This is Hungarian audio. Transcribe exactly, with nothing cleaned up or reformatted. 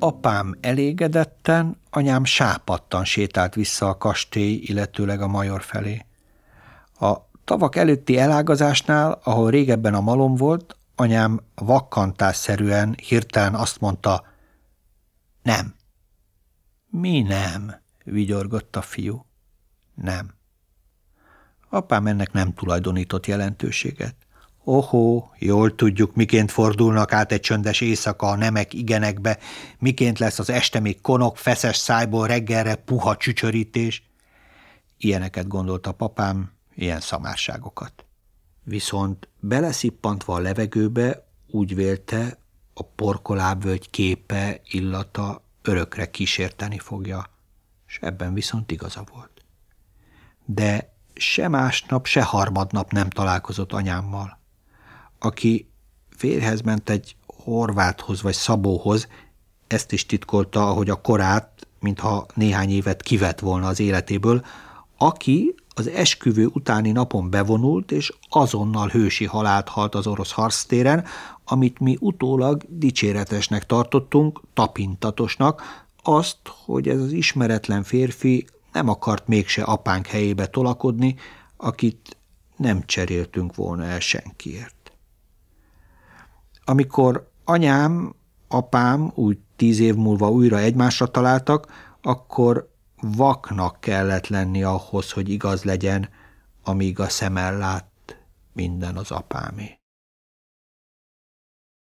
apám elégedetten, anyám sápadtan sétált vissza a kastély, illetőleg a major felé. A tavak előtti elágazásnál, ahol régebben a malom volt, anyám vakkantásszerűen hirtelen azt mondta, nem. Mi nem? Vigyorgott a fiú. Nem. Apám ennek nem tulajdonított jelentőséget. Ohó, jól tudjuk, miként fordulnak át egy csöndes éjszaka a nemek igenekbe, miként lesz az este még konok, feszes szájból reggelre puha csücsörítés. Ilyeneket gondolt a papám, ilyen szamárságokat. Viszont beleszippantva a levegőbe úgy vélte, a porkolábvölgy képe, illata örökre kísérteni fogja, és ebben viszont igaza volt. De se másnap, se harmadnap nem találkozott anyámmal, aki férjhez ment egy horváthoz vagy szabóhoz, ezt is titkolta, ahogy a korát, mintha néhány évet kivett volna az életéből, aki az esküvő utáni napon bevonult, és azonnal hősi halált halt az orosz harctéren, amit mi utólag dicséretesnek tartottunk, tapintatosnak, azt, hogy ez az ismeretlen férfi nem akart mégse apánk helyébe tolakodni, akit nem cseréltünk volna el senkiért. Amikor anyám, apám úgy tíz év múlva újra egymásra találtak, akkor vaknak kellett lenni ahhoz, hogy igaz legyen, amíg a szemmel lát, minden az apámé.